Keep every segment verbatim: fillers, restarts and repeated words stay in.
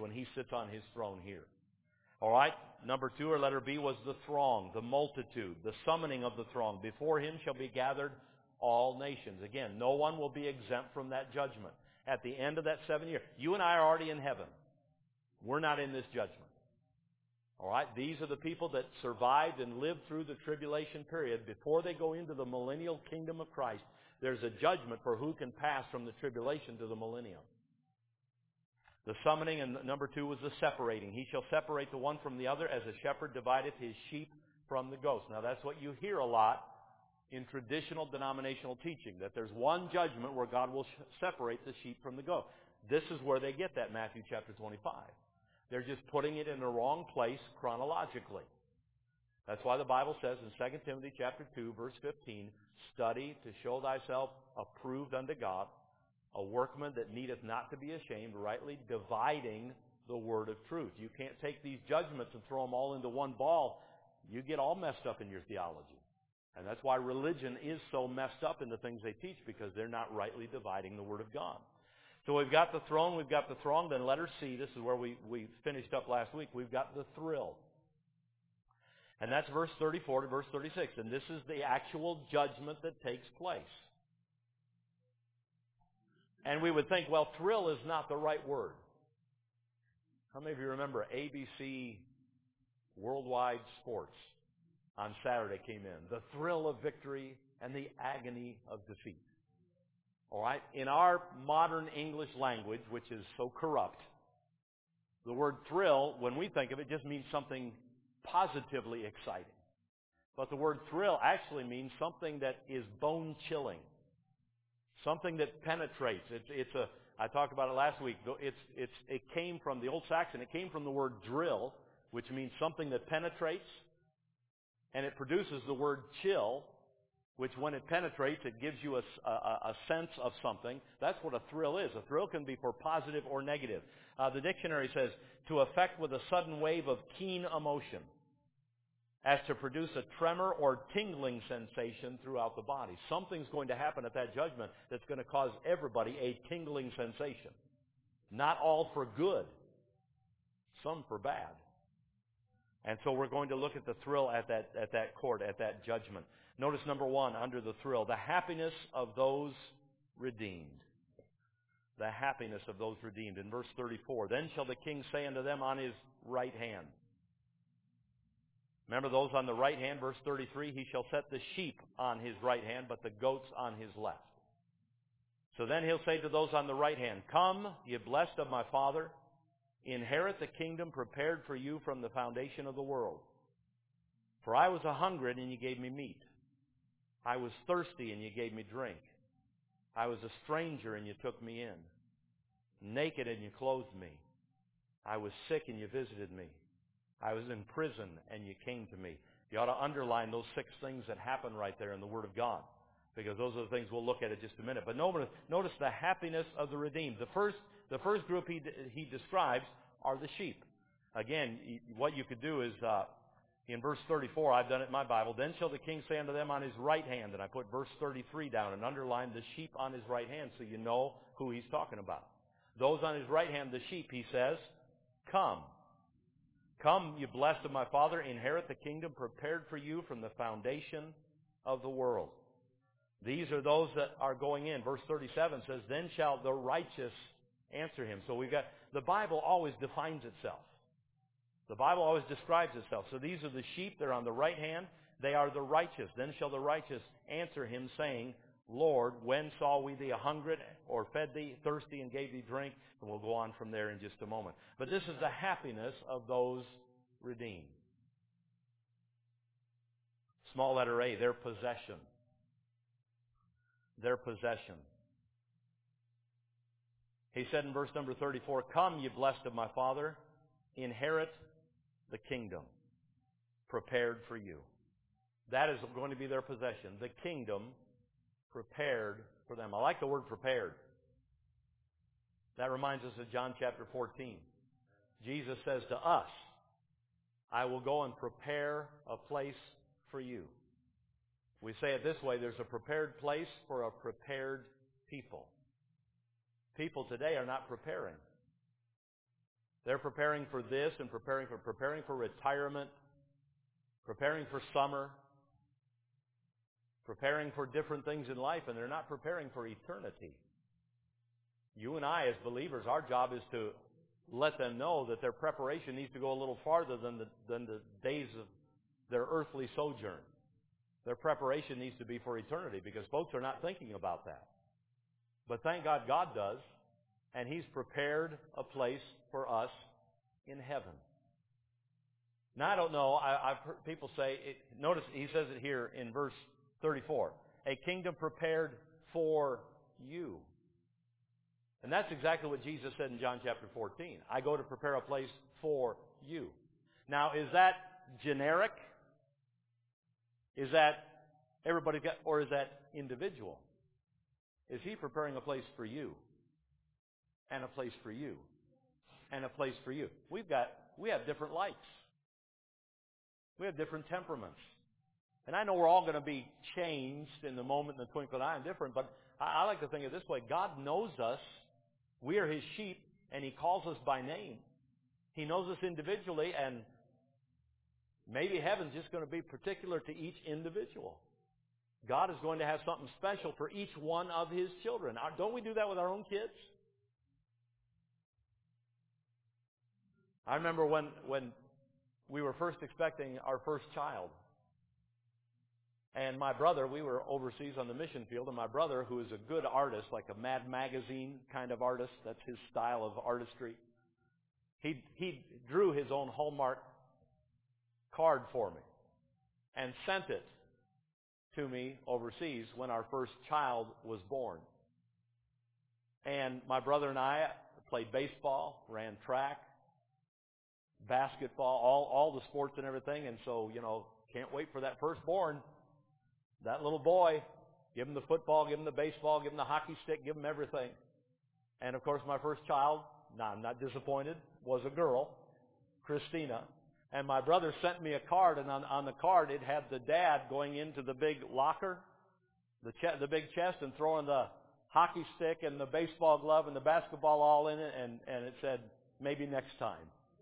when he sits on his throne here. All right, number two, or letter B, was the throng, the multitude, the summoning of the throng. Before him shall be gathered all nations. Again, no one will be exempt from that judgment. At the end of that seven years, you and I are already in heaven. We're not in this judgment. All right, these are the people that survived and lived through the tribulation period. Before they go into the millennial kingdom of Christ, there's a judgment for who can pass from the tribulation to the millennium. The summoning, and number two was the separating. He shall separate the one from the other as a shepherd divideth his sheep from the goats. Now that's what you hear a lot in traditional denominational teaching, that there's one judgment where God will separate the sheep from the goat. This is where they get that, Matthew chapter twenty-five. They're just putting it in the wrong place chronologically. That's why the Bible says in Second Timothy chapter two, verse fifteen, study to show thyself approved unto God, a workman that needeth not to be ashamed, rightly dividing the word of truth. You can't take these judgments and throw them all into one ball. You get all messed up in your theology. And that's why religion is so messed up in the things they teach, because they're not rightly dividing the word of God. So we've got the throne, we've got the throng, then letter C, this is where we, we finished up last week, we've got the thrill. And that's verse thirty-four to verse thirty-six, and this is the actual judgment that takes place. And we would think, well, thrill is not the right word. How many of you remember A B C Worldwide Sports on Saturday came in? The thrill of victory and the agony of defeat. All right? In our modern English language, which is so corrupt, the word thrill, when we think of it, just means something positively exciting. But the word thrill actually means something that is bone-chilling, something that penetrates. It's, it's a, I talked about it last week. It's, it's, it came from the Old Saxon. It came from the word drill, which means something that penetrates, and it produces the word chill, which when it penetrates, it gives you a, a, a sense of something. That's what a thrill is. A thrill can be for positive or negative. Uh, the dictionary says, to affect with a sudden wave of keen emotion, as to produce a tremor or tingling sensation throughout the body. Something's going to happen at that judgment that's going to cause everybody a tingling sensation. Not all for good, some for bad. And so we're going to look at the thrill at that, at that court, at that judgment. Notice number one, under the thrill, the happiness of those redeemed. The happiness of those redeemed. In verse thirty-four, then shall the king say unto them on his right hand. Remember those on the right hand, verse thirty-three, he shall set the sheep on his right hand, but the goats on his left. So then he'll say to those on the right hand, come, ye blessed of my Father, inherit the kingdom prepared for you from the foundation of the world. For I was a hungered, and ye gave me meat. I was thirsty, and ye gave me drink. I was a stranger, and ye took me in. Naked, and ye clothed me. I was sick, and ye visited me. I was in prison, and you came to me. You ought to underline those six things that happen right there in the Word of God, because those are the things we'll look at in just a minute. But notice, notice the happiness of the redeemed. The first, the first group he, he describes are the sheep. Again, what you could do is, uh, in verse thirty-four, I've done it in my Bible, then shall the king say unto them on his right hand, and I put verse thirty-three down and underlined the sheep on his right hand so you know who he's talking about. Those on his right hand, the sheep, he says, come. Come, you blessed of my Father, inherit the kingdom prepared for you from the foundation of the world. These are those that are going in. Verse thirty-seven says, then shall the righteous answer him. So we've got, the Bible always defines itself. The Bible always describes itself. So these are the sheep. They're on the right hand. They are the righteous. Then shall the righteous answer him, saying, Lord, when saw we thee a hungered, or fed thee, thirsty, and gave thee drink? And we'll go on from there in just a moment. But this is the happiness of those redeemed. Small letter A, their possession. Their possession. He said in verse number thirty-four, come, ye blessed of my Father, inherit the kingdom prepared for you. That is going to be their possession. The kingdom prepared for them. I like the word prepared. That reminds us of John chapter fourteen. Jesus says to us, I will go and prepare a place for you. We say it this way, there's a prepared place for a prepared people. People today are not preparing. They're preparing for this and preparing for preparing for retirement, preparing for summer, preparing for different things in life, and they're not preparing for eternity. You and I, as believers, our job is to let them know that their preparation needs to go a little farther than the, than the days of their earthly sojourn. Their preparation needs to be for eternity, because folks are not thinking about that. But thank God God does, and He's prepared a place for us in heaven. Now, I don't know, I, I've heard people say, it, notice he says it here in verse thirty-four, a kingdom prepared for you. And that's exactly what Jesus said in John chapter fourteen. I go to prepare a place for you. Now, is that generic? Is that everybody got, or is that individual? Is He preparing a place for you? And a place for you? And a place for you? We've got, we have different likes. We have different temperaments. And I know we're all going to be changed in the moment, in the twinkling of an eye, and different, but I, I like to think of it this way. God knows us. We are His sheep, and He calls us by name. He knows us individually, and maybe heaven's just going to be particular to each individual. God is going to have something special for each one of His children. Don't we do that with our own kids? I remember when, when we were first expecting our first child. And my brother, we were overseas on the mission field, and my brother, who is a good artist, like a Mad Magazine kind of artist, that's his style of artistry, he, he drew his own Hallmark card for me and sent it to me overseas when our first child was born. And my brother and I played baseball, ran track, basketball, all, all the sports and everything, and so, you know, can't wait for that firstborn. That little boy, give him the football, give him the baseball, give him the hockey stick, give him everything. And of course my first child, no, I'm not disappointed, was a girl, Christina. And my brother sent me a card, and on, on the card it had the dad going into the big locker, the, ch- the big chest, and throwing the hockey stick and the baseball glove and the basketball all in it, and, and it said, maybe next time.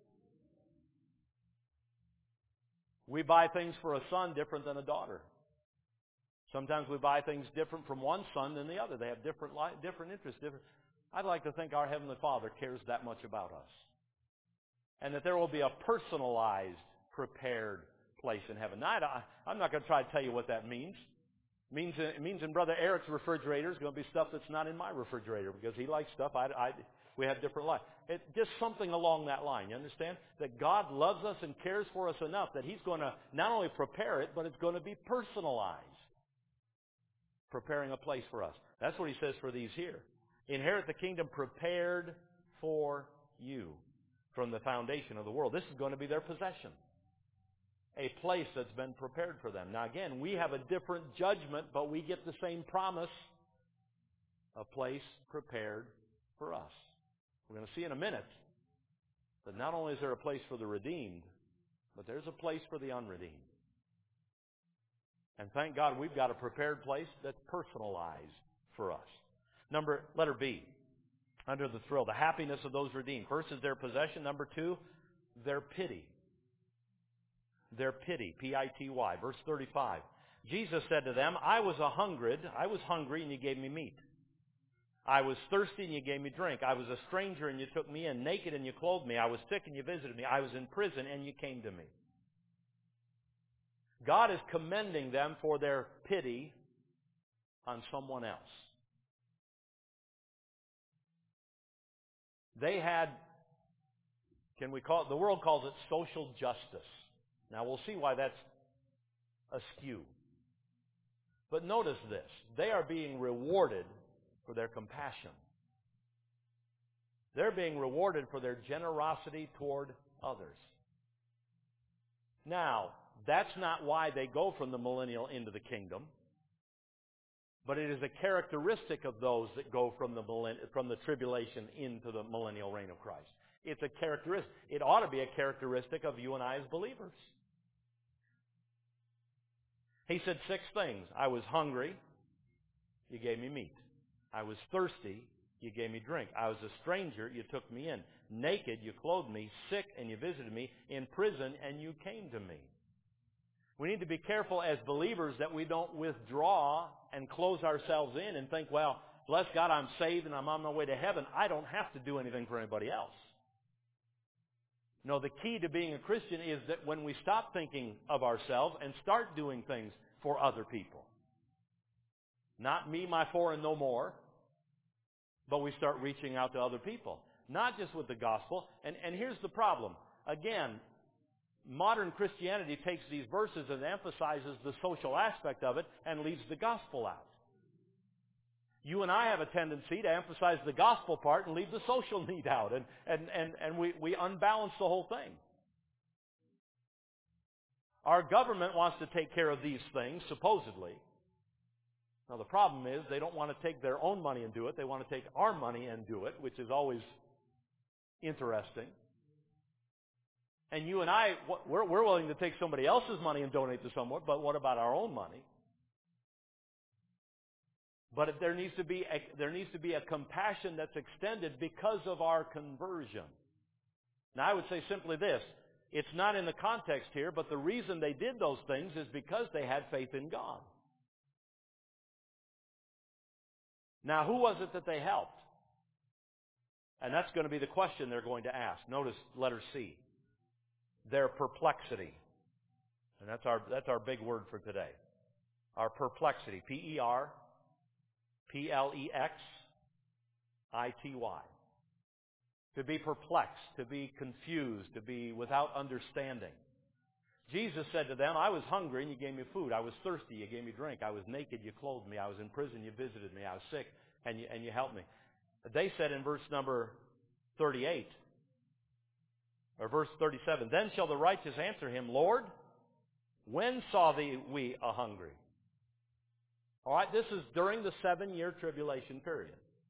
We buy things for a son different than a daughter. Sometimes we buy things different from one son than the other. They have different li- different interests. Different. I'd like to think our Heavenly Father cares that much about us. And that there will be a personalized, prepared place in heaven. Now, I, I'm not going to try to tell you what that means. It means, it means in Brother Eric's refrigerator is going to be stuff that's not in my refrigerator, because he likes stuff. I, I, we have different lives. It, just something along that line. You understand? That God loves us and cares for us enough that He's going to not only prepare it, but it's going to be personalized. Preparing a place for us. That's what He says for these here. Inherit the kingdom prepared for you from the foundation of the world. This is going to be their possession. A place that's been prepared for them. Now again, we have a different judgment, but we get the same promise. A place prepared for us. We're going to see in a minute that not only is there a place for the redeemed, but there's a place for the unredeemed. And thank God we've got a prepared place that's personalized for us. Number, letter B, under the thrill, the happiness of those redeemed. First is their possession. Number two, their pity. Their pity, P I T Y, verse thirty-five. Jesus said to them, I was a hungered, I was hungry and you gave me meat. I was thirsty and you gave me drink. I was a stranger and you took me in, naked and you clothed me. I was sick and you visited me. I was in prison and you came to me. God is commending them for their pity on someone else. They had, can we call it, the world calls it social justice. Now we'll see why that's askew. But notice this, they are being rewarded for their compassion. They're being rewarded for their generosity toward others. Now, that's not why they go from the millennial into the kingdom, but it is a characteristic of those that go from the from the tribulation into the millennial reign of Christ. It's a characteristic. It ought to be a characteristic of you and I as believers. He said six things. I was hungry, you gave me meat. I was thirsty, you gave me drink. I was a stranger, you took me in. Naked, you clothed me. Sick, and you visited me. In prison, and you came to me. We need to be careful as believers that we don't withdraw and close ourselves in and think, well, bless God, I'm saved and I'm on my way to heaven. I don't have to do anything for anybody else. No, the key to being a Christian is that when we stop thinking of ourselves and start doing things for other people. Not me, my four, and no more. But we start reaching out to other people. Not just with the gospel. And, and here's the problem. Again, modern Christianity takes these verses and emphasizes the social aspect of it and leaves the gospel out. You and I have a tendency to emphasize the gospel part and leave the social need out. And, and, and, and we, we unbalance the whole thing. Our government wants to take care of these things, supposedly. Now, the problem is they don't want to take their own money and do it. They want to take our money and do it, which is always interesting. And you and I, we're, we're willing to take somebody else's money and donate to someone, but what about our own money? But if there needs to be a, there needs to be a compassion that's extended because of our conversion. Now, I would say simply this. It's not in the context here, but the reason they did those things is because they had faith in God. Now, who was it that they helped? And that's going to be the question they're going to ask. Notice letter C. Their perplexity. And that's our, that's our big word for today. Our perplexity. P E R P L E X I T Y. To be perplexed, to be confused, to be without understanding. Jesus said to them, I was hungry and you gave me food. I was thirsty, you gave me drink. I was naked, you clothed me. I was in prison, you visited me. I was sick, and you, and you helped me. They said in verse number thirty-eight, or verse thirty-seven, then shall the righteous answer him, Lord, when saw thee we a hungry? All right, this is during the seven-year tribulation period.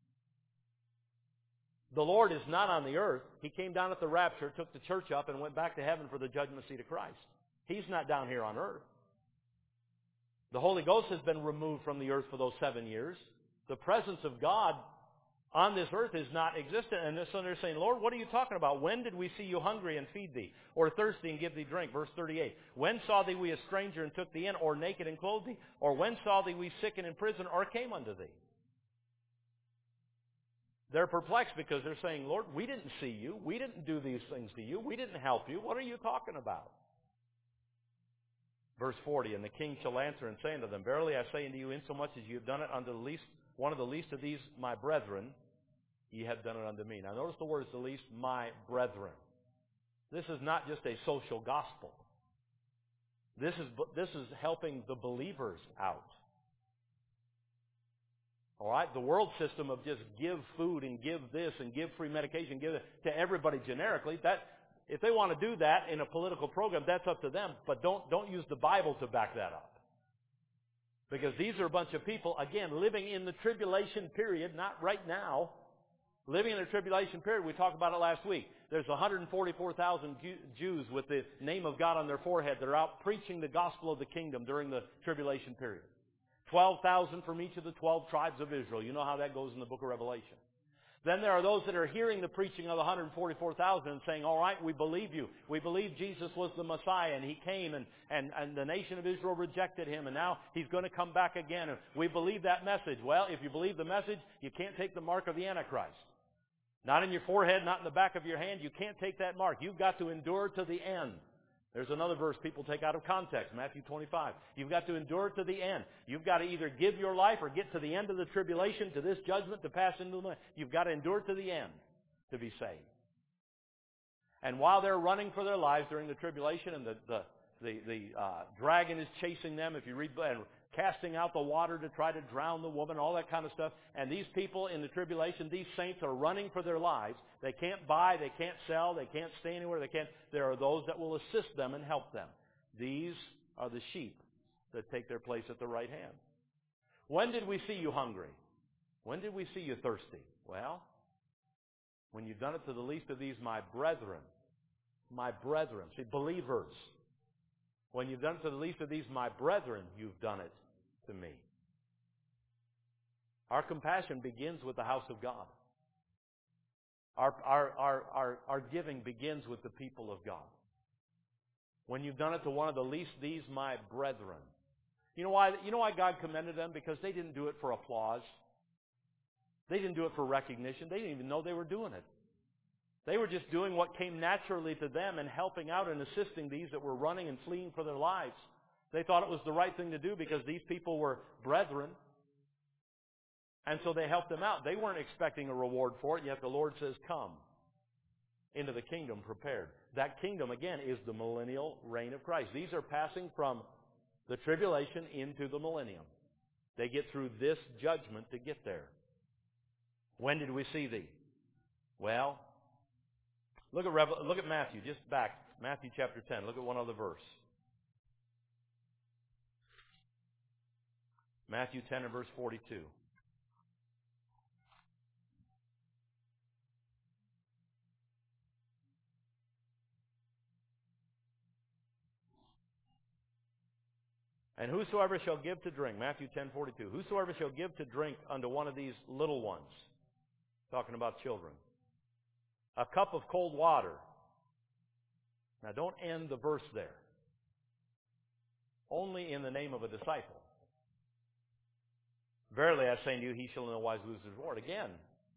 The Lord is not on the earth. He came down at the rapture, took the church up, and went back to heaven for the judgment seat of Christ. He's not down here on earth. The Holy Ghost has been removed from the earth for those seven years. The presence of God on this earth is not existent. And so they're saying, Lord, what are you talking about? When did we see you hungry and feed thee? Or thirsty and give thee drink? Verse thirty-eight. When saw thee we a stranger and took thee in? Or naked and clothed thee? Or when saw thee we sick and in prison? Or came unto thee? They're perplexed because they're saying, Lord, we didn't see you. We didn't do these things to you. We didn't help you. What are you talking about? Verse forty, and the king shall answer and say unto them, verily I say unto you, insomuch as you have done it unto the least, one of the least of these my brethren, ye have done it unto me. Now notice the words, the least, my brethren. This is not just a social gospel. This is, this is helping the believers out. All right, the world system of just give food and give this and give free medication, give it to everybody generically, that if they want to do that in a political program, that's up to them. But don't don't use the Bible to back that up. Because these are a bunch of people, again, living in the tribulation period, not right now. Living in the tribulation period, we talked about it last week. There's one hundred forty-four thousand Jews with the name of God on their forehead that are out preaching the gospel of the kingdom during the tribulation period. twelve thousand from each of the twelve tribes of Israel. You know how that goes in the book of Revelation. Then there are those that are hearing the preaching of the one hundred forty-four thousand and saying, all right, we believe you. We believe Jesus was the Messiah and he came and, and, and the nation of Israel rejected him and now he's going to come back again. And we believe that message. Well, if you believe the message, you can't take the mark of the Antichrist. Not in your forehead, not in the back of your hand. You can't take that mark. You've got to endure to the end. There's another verse people take out of context, Matthew twenty-five. You've got to endure to the end. You've got to either give your life or get to the end of the tribulation, to this judgment, to pass into the... You've got to endure to the end to be saved. And while they're running for their lives during the tribulation and the, the, the, the uh, dragon is chasing them, if you read, and casting out the water to try to drown the woman, all that kind of stuff. And these people in the tribulation, these saints are running for their lives. They can't buy, they can't sell, they can't stay anywhere, they can't. There are those that will assist them and help them. These are the sheep that take their place at the right hand. When did we see you hungry? When did we see you thirsty? Well, when you've done it to the least of these, my brethren. My brethren. See, believers. When you've done it to the least of these, my brethren, you've done it to me. Our compassion begins with the house of God. Our, our, our, our, our giving begins with the people of God. When you've done it to one of the least these, my brethren. You know why, you know why God commended them? Because they didn't do it for applause. They didn't do it for recognition. They didn't even know they were doing it. They were just doing what came naturally to them and helping out and assisting these that were running and fleeing for their lives. They thought it was the right thing to do because these people were brethren. And so they helped them out. They weren't expecting a reward for it, yet the Lord says, come into the kingdom prepared. That kingdom, again, is the millennial reign of Christ. These are passing from the tribulation into the millennium. They get through this judgment to get there. When did we see thee? Well, look at Revel- look at Matthew, just back. Matthew chapter ten. Look at one other verse. Matthew ten and verse forty-two. And whosoever shall give to drink, Matthew ten forty-two, whosoever shall give to drink unto one of these little ones, talking about children, a cup of cold water. Now don't end the verse there. Only in the name of a disciple. Verily I say unto you, he shall in no wise lose his reward. Again,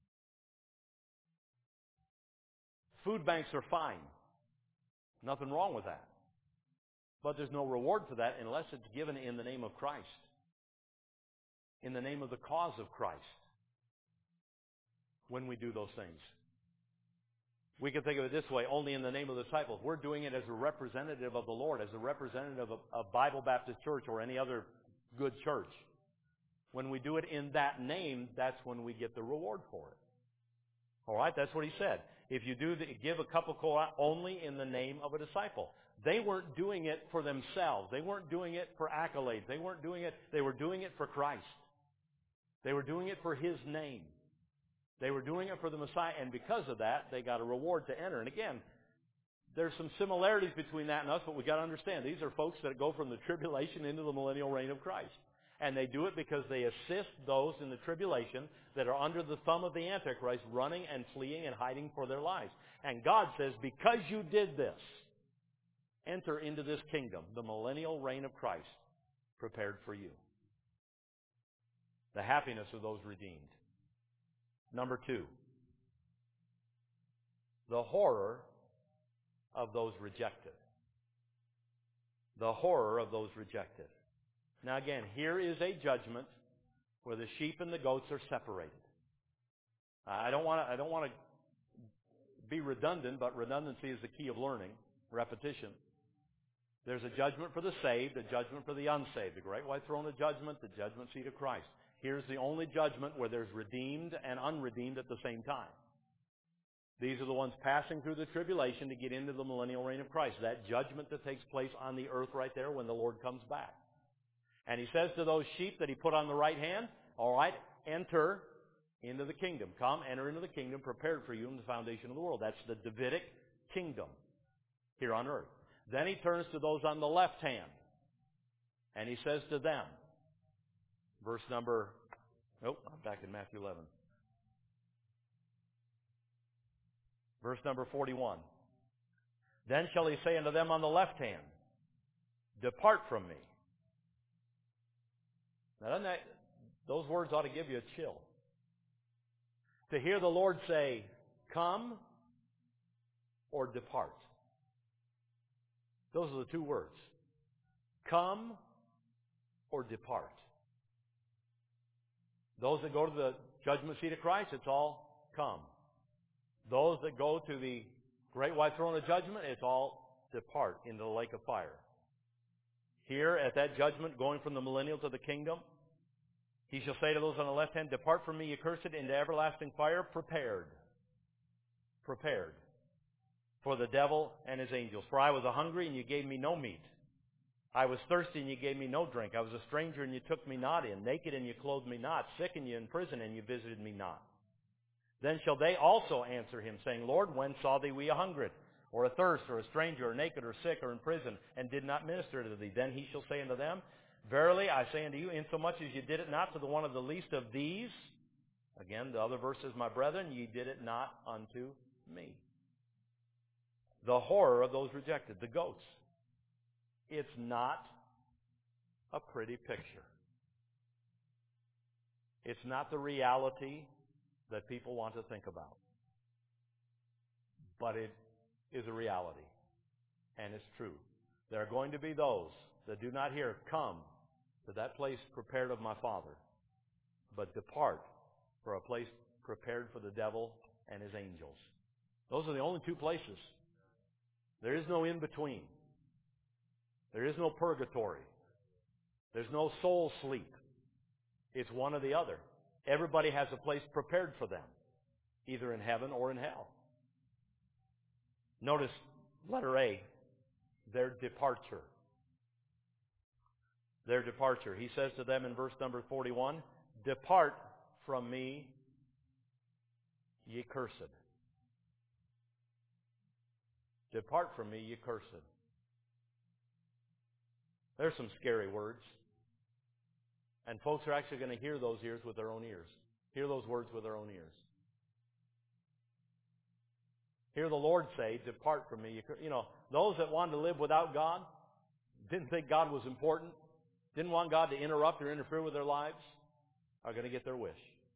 food banks are fine. Nothing wrong with that. But there's no reward for that unless it's given in the name of Christ. In the name of the cause of Christ. When we do those things. We can think of it this way, only in the name of the disciples. We're doing it as a representative of the Lord, as a representative of, of Bible Baptist Church or any other good church. When we do it in that name, that's when we get the reward for it. All right, that's what he said. If you do the, give a cup of cold only in the name of a disciple. They weren't doing it for themselves. They weren't doing it for accolades. They weren't doing it, they were doing it for Christ. They were doing it for his name. They were doing it for the Messiah, and because of that, they got a reward to enter. And again, there's some similarities between that and us, but we've got to understand, these are folks that go from the tribulation into the millennial reign of Christ. And they do it because they assist those in the tribulation that are under the thumb of the Antichrist, running and fleeing and hiding for their lives. And God says, because you did this, enter into this kingdom, the millennial reign of Christ, prepared for you. The happiness of those redeemed. Number two, the horror of those rejected. The horror of those rejected. Now again, here is a judgment where the sheep and the goats are separated. I don't want to, I don't want to be redundant, but redundancy is the key of learning, repetition. There's a judgment for the saved, a judgment for the unsaved. The great white throne of judgment, the judgment seat of Christ. Here's the only judgment where there's redeemed and unredeemed at the same time. These are the ones passing through the tribulation to get into the millennial reign of Christ. That judgment that takes place on the earth right there when the Lord comes back. And he says to those sheep that he put on the right hand, all right, enter into the kingdom. Come, enter into the kingdom prepared for you in the foundation of the world. That's the Davidic kingdom here on earth. Then he turns to those on the left hand. And he says to them, verse number, nope, I'm back in Matthew eleven. Verse number forty-one. Then shall he say unto them on the left hand, depart from me. Now, doesn't that, those words ought to give you a chill. To hear the Lord say, come or depart. Those are the two words. Come or depart. Those that go to the judgment seat of Christ, it's all come. Those that go to the great white throne of judgment, it's all depart into the lake of fire. Here at that judgment, going from the millennial to the kingdom, he shall say to those on the left hand, depart from me, ye cursed, into everlasting fire, prepared. Prepared. For the devil and his angels. For I was a hungry, and you gave me no meat. I was thirsty, and you gave me no drink. I was a stranger, and you took me not in. Naked, and you clothed me not. Sick, and you in prison, and you visited me not. Then shall they also answer him, saying, Lord, when saw thee we a hungered, or a thirst, or a stranger, or naked, or sick, or in prison, and did not minister to thee? Then he shall say unto them, verily I say unto you, insomuch as you did it not to the one of the least of these, Again, the other verse says, my brethren, ye did it not unto me. The horror of those rejected, the goats. It's not a pretty picture. It's not the reality that people want to think about. But it is a reality. And it's true. There are going to be those that do not hear, come to that place prepared of my Father, but depart for a place prepared for the devil and his angels. Those are the only two places. There is no in-between. There is no purgatory. There's no soul sleep. It's one or the other. Everybody has a place prepared for them, either in heaven or in hell. Notice letter A, their departure. Their departure. He says to them in verse number forty-one, depart from me, ye cursed. Depart from me, ye cursed. There's some scary words. And folks are actually going to hear those ears with their own ears. Hear those words with their own ears. Hear the Lord say, depart from me. You know, those that wanted to live without God, didn't think God was important, didn't want God to interrupt or interfere with their lives, are going to get their wish.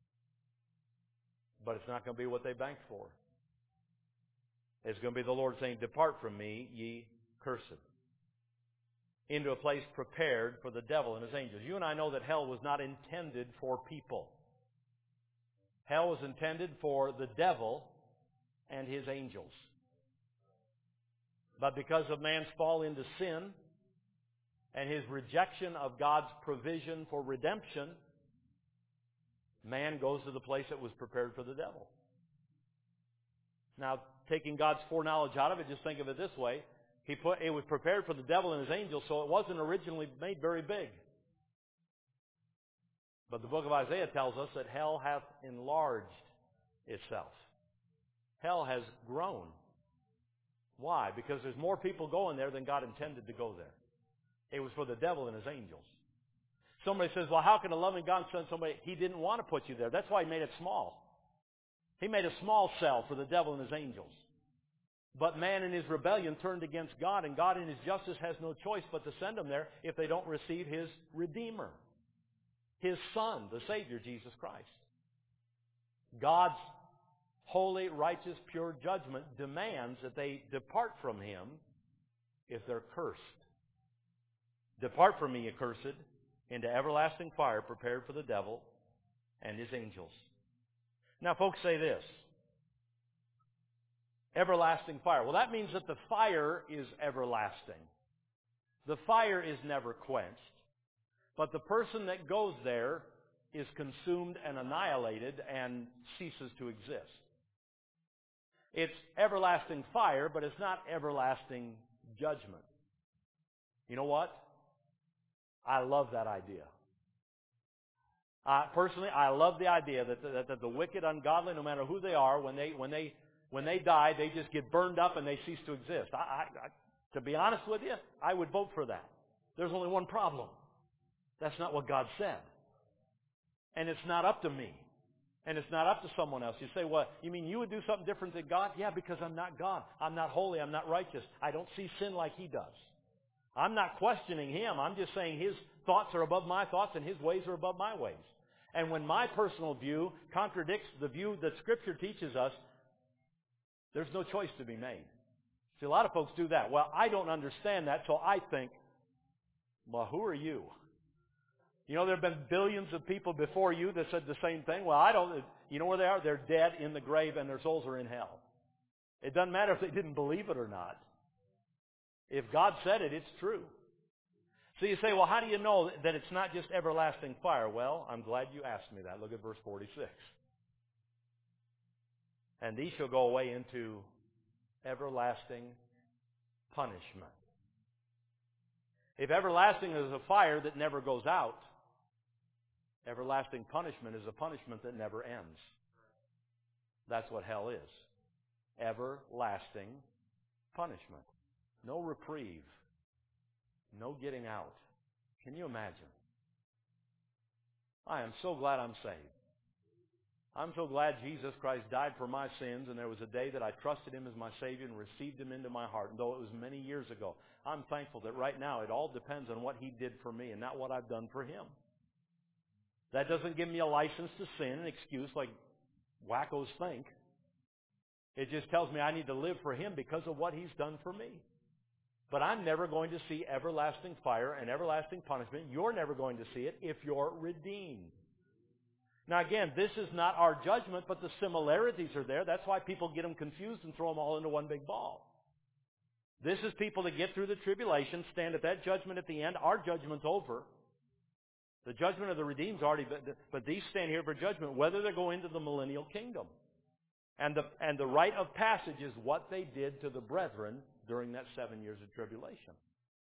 But it's not going to be what they banked for. It's going to be the Lord saying, depart from me, ye cursed, into a place prepared for the devil and his angels. You and I know that hell was not intended for people. Hell was intended for the devil and his angels. But because of man's fall into sin and his rejection of God's provision for redemption, man goes to the place that was prepared for the devil. Now, taking God's foreknowledge out of it, just think of it this way. He put, it was prepared for the devil and his angels, so it wasn't originally made very big. But the book of Isaiah tells us that hell hath enlarged itself. Hell has grown. Why? Because there's more people going there than God intended to go there. It was for the devil and his angels. Somebody says, well, how can a loving God send somebody? He didn't want to put you there. That's why he made it small. He made a small cell for the devil and his angels. But man in his rebellion turned against God, and God in his justice has no choice but to send them there if they don't receive his Redeemer, his Son, the Savior, Jesus Christ. God's holy, righteous, pure judgment demands that they depart from him if they're cursed. Depart from me, ye cursed, into everlasting fire prepared for the devil and his angels. Now, folks say this. Everlasting fire. Well, that means that the fire is everlasting. The fire is never quenched. But the person that goes there is consumed and annihilated and ceases to exist. It's everlasting fire, but it's not everlasting judgment. You know what? I love that idea. Uh, personally, I love the idea that the, that, that the wicked, ungodly, no matter who they are, when they when they when they die, they just get burned up and they cease to exist. I, I, I, to be honest with you, I would vote for that. There's only one problem. That's not what God said, and it's not up to me, and it's not up to someone else. You say, "Well, you mean you would do something different than God?" Yeah, because I'm not God. I'm not holy. I'm not righteous. I don't see sin like He does. I'm not questioning Him. I'm just saying His thoughts are above my thoughts and His ways are above my ways. And when my personal view contradicts the view that Scripture teaches us, there's no choice to be made. See, a lot of folks do that. Well, I don't understand that, so I think, well, who are you? You know, there have been billions of people before you that said the same thing. Well, I don't, you know where they are? They're dead in the grave and their souls are in hell. It doesn't matter if they didn't believe it or not. If God said it, it's true. So you say, well, how do you know that it's not just everlasting fire? Well, I'm glad you asked me that. Look at verse forty-six. And these shall go away into everlasting punishment. If everlasting is a fire that never goes out, everlasting punishment is a punishment that never ends. That's what hell is. Everlasting punishment. No reprieve. No getting out. Can you imagine? I am so glad I'm saved. I'm so glad Jesus Christ died for my sins, and there was a day that I trusted Him as my Savior and received Him into my heart. And though it was many years ago, I'm thankful that right now it all depends on what He did for me and not what I've done for Him. That doesn't give me a license to sin, an excuse like wackos think. It just tells me I need to live for Him because of what He's done for me. But I'm never going to see everlasting fire and everlasting punishment. You're never going to see it if you're redeemed. Now again, this is not our judgment, but the similarities are there. That's why people get them confused and throw them all into one big ball. This is people that get through the tribulation, stand at that judgment at the end. Our judgment's over. The judgment of the redeemed's already been, but these stand here for judgment, whether they go into the millennial kingdom. And the, and the rite of passage is what they did to the brethren during that seven years of tribulation.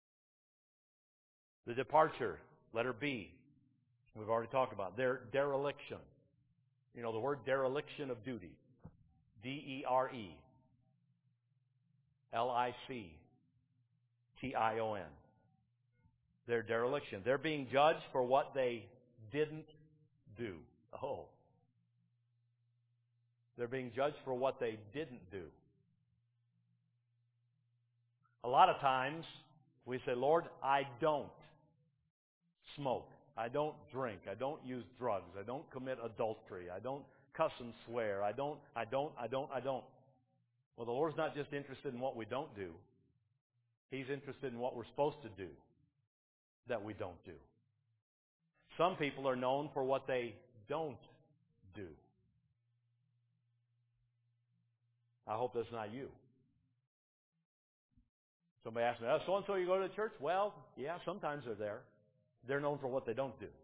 The departure, letter B, we've already talked about. Their dereliction. You know, the word dereliction of duty. D E R E L I C T I O N. Their dereliction. They're being judged for what they didn't do. Oh. They're being judged for what they didn't do. A lot of times we say, Lord, I don't smoke. I don't drink. I don't use drugs. I don't commit adultery. I don't cuss and swear. I don't, I don't, I don't, I don't. Well, the Lord's not just interested in what we don't do. He's interested in what we're supposed to do that we don't do. Some people are known for what they don't do. I hope that's not you. Somebody asks me, oh, so-and-so you go to the church? Well, yeah, sometimes they're there. They're known for what they don't do.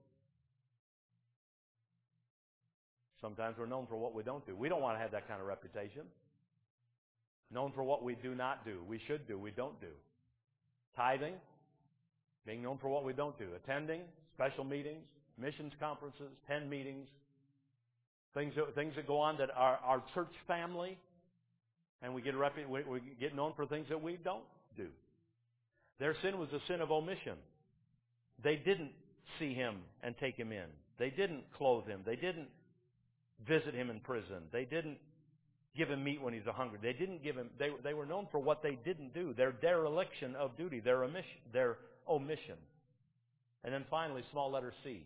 Sometimes we're known for what we don't do. We don't want to have that kind of reputation. Known for what we do not do. We should do. We don't do. Tithing. Being known for what we don't do. Attending special meetings, missions conferences, pen meetings. Things that, things that go on that are our church family. And we get, repu- we, we get known for things that we don't do. Their sin was a sin of omission. They didn't see him and take him in. They didn't clothe him. They didn't visit him in prison. They didn't give him meat when he's hungry. They didn't give him. They they were known for what they didn't do. Their dereliction of duty. Their omission. Their omission. And then finally, small letter C.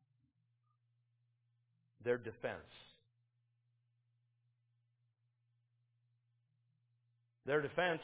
Their defense. Their defense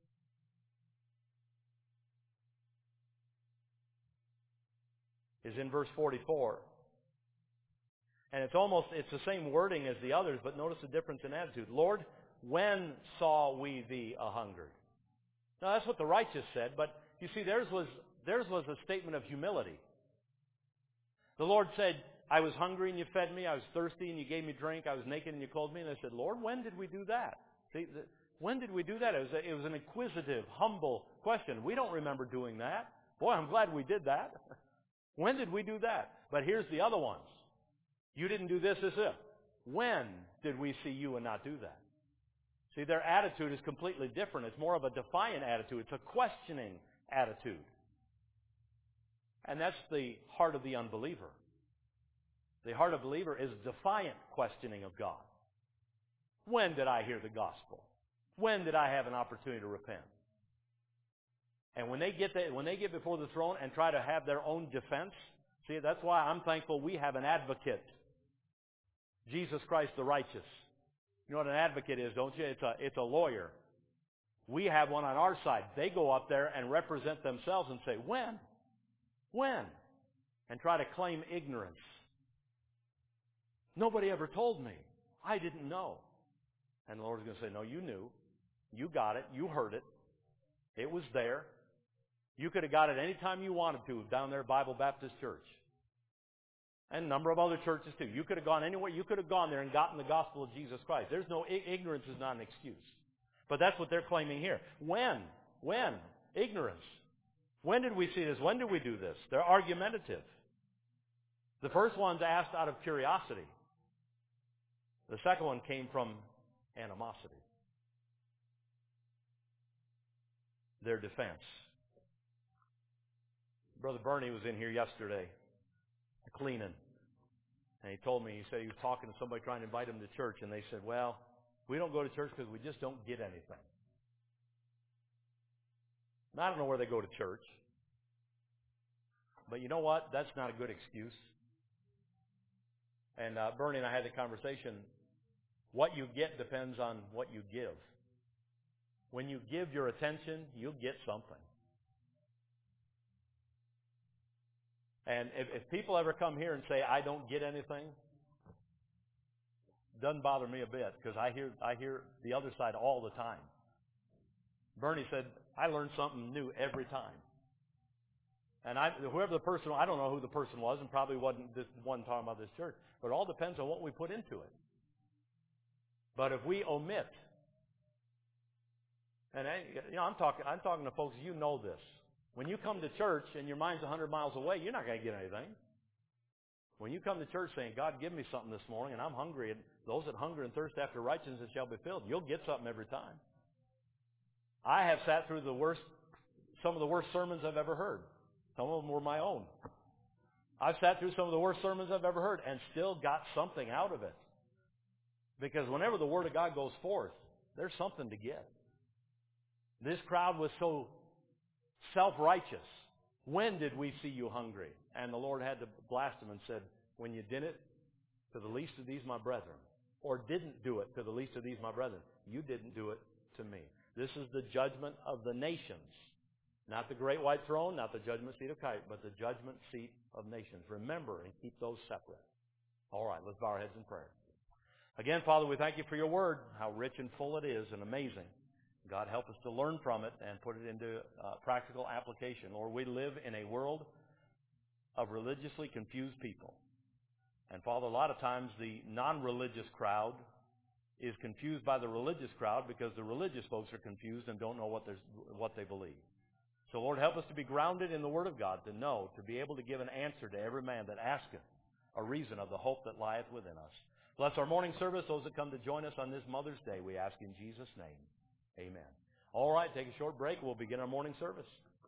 is in verse forty-four. And it's almost, it's the same wording as the others, but notice the difference in attitude. Lord, when saw we thee a hungered? Now that's what the righteous said, but you see theirs was, theirs was a statement of humility. The Lord said, I was hungry and you fed me, I was thirsty and you gave me drink, I was naked and you clothed me. And they said, Lord, when did we do that? See, the, when did we do that? It was, a, it was an inquisitive, humble question. We don't remember doing that. Boy, I'm glad we did that. When did we do that? But here's the other ones. You didn't do this, this, this. When did we see you and not do that? See, their attitude is completely different. It's more of a defiant attitude. It's a questioning attitude. And that's the heart of the unbeliever. The heart of the believer is defiant questioning of God. When did I hear the gospel? When did I have an opportunity to repent? And when they get that, when they get before the throne and try to have their own defense, see, that's why I'm thankful we have an advocate. Jesus Christ the righteous. You know what an advocate is, don't you? It's a, it's a lawyer. We have one on our side. They go up there and represent themselves and say, when? When? And try to claim ignorance. Nobody ever told me. I didn't know. And the Lord's going to say, no, you knew. You got it. You heard it. It was there. You could have got it any time you wanted to down there at Bible Baptist Church. And a number of other churches too. You could have gone anywhere. You could have gone there and gotten the gospel of Jesus Christ. There's no, ignorance is not an excuse. But that's what they're claiming here. When? When? Ignorance. When did we see this? When did we do this? They're argumentative. The first one's asked out of curiosity. The second one came from animosity. Their defense. Brother Bernie was in here yesterday cleaning. And he told me, he said he was talking to somebody trying to invite him to church, and they said, well, we don't go to church because we just don't get anything. Now, I don't know where they go to church. But you know what? That's not a good excuse. And uh, Bernie and I had the conversation. What you get depends on what you give. When you give your attention, you'll get something. And if, if people ever come here and say, I don't get anything, doesn't bother me a bit, because I hear I hear the other side all the time. Bernie said, I learned something new every time. And I, whoever the person, I don't know who the person was, and probably wasn't this one talking about this church, but it all depends on what we put into it. But if we omit, and I, you know, I'm talking, I'm talking to folks, you know this. When you come to church and your mind's a hundred miles away, you're not going to get anything. When you come to church saying, God, give me something this morning, and I'm hungry, and those that hunger and thirst after righteousness shall be filled, you'll get something every time. I have sat through the worst, some of the worst sermons I've ever heard. Some of them were my own. I've sat through some of the worst sermons I've ever heard and still got something out of it. Because whenever the Word of God goes forth, there's something to get. This crowd was so self-righteous. When did we see you hungry? And the Lord had to blast them and said, when you did it to the least of these my brethren, or didn't do it to the least of these my brethren, you didn't do it to me. This is the judgment of the nations. Not the great white throne, not the judgment seat of Christ, but the judgment seat of nations. Remember and keep those separate. All right, let's bow our heads in prayer. Again, Father, we thank you for your word, how rich and full it is and amazing. God, help us to learn from it and put it into uh, practical application. Lord, we live in a world of religiously confused people. And Father, a lot of times the non-religious crowd is confused by the religious crowd because the religious folks are confused and don't know what, what they believe. So, Lord, help us to be grounded in the Word of God, to know, to be able to give an answer to every man that asketh a reason of the hope that lieth within us. Bless our morning service, those that come to join us on this Mother's Day, we ask in Jesus' name. Amen. All right, take a short break. We'll begin our morning service.